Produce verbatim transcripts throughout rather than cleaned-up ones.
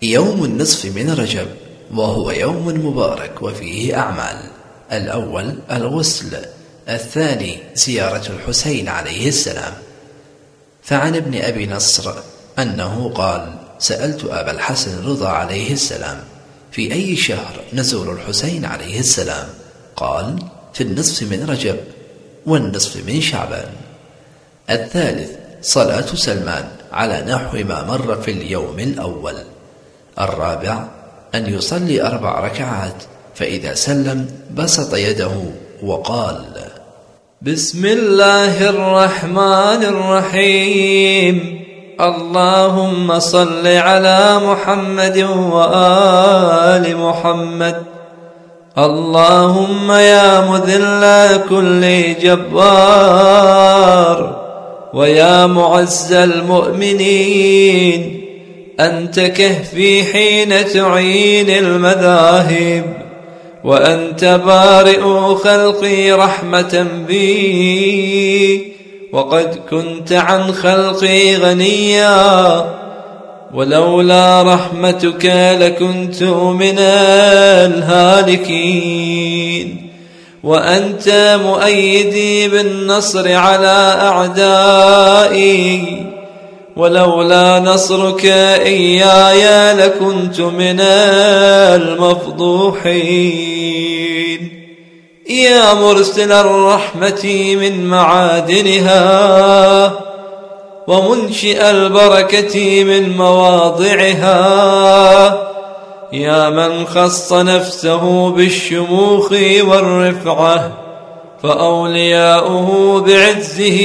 يوم النصف من رجب، وهو يوم مبارك وفيه أعمال: الأول الغسل، الثاني زيارة الحسين عليه السلام. فعن ابن أبي نصر أنه قال: سألت أبا الحسن رضا عليه السلام: في أي شهر نزول الحسين عليه السلام؟ قال: في النصف من رجب والنصف من شعبان. الثالث صلاة سلمان على نحو ما مر في اليوم الأول. الرابع أن يصلي أربع ركعات، فإذا سلم بسط يده وقال: بسم الله الرحمن الرحيم، اللهم صل على محمد وآل محمد. اللهم يا مذل كل جبار، ويا معز المؤمنين، أنت كهفي حين تعين المذاهب، وأنت بارئ خلقي رحمة بي، وقد كنت عن خلقي غنيا، ولولا رحمتك لكنت من الهالكين. وأنت مؤيدي بالنصر على أعدائي، ولولا نصرك إياي لكنت من المفضوحين. يا مرسل الرحمة من معادنها، ومنشئ البركة من مواضعها، يا من خص نفسه بالشموخ والرفعة، فأولياؤه بعزه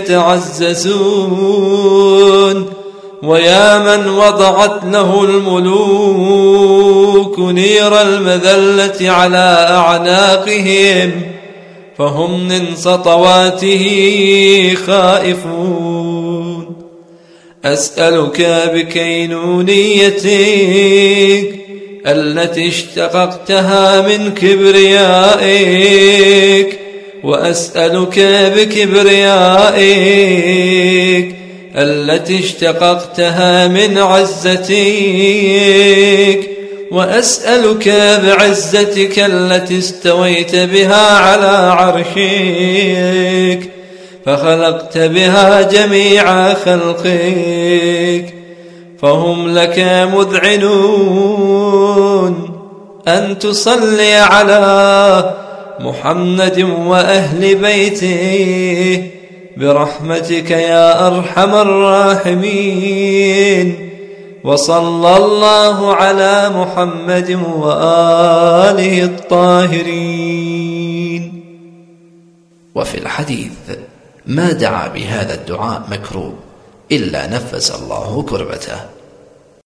يتعززون، ويا من وضعت له الملوك نير المذلة على أعناقهم، فهم من سطواته خائفون. أسألك بكينونيتك التي اشتققتها من كبريائك، وأسألك بكبريائك التي اشتققتها من عزتك، وأسألك بعزتك التي استويت بها على عرشك، فخلقت بها جميع خلقك، فهم لك مذعنون، أن تصلي على محمد وأهل بيته برحمتك يا أرحم الراحمين. وصلى الله على محمد وآله الطاهرين. وفي الحديث: ما دعا بهذا الدعاء مكروب إلا نفس الله كربته.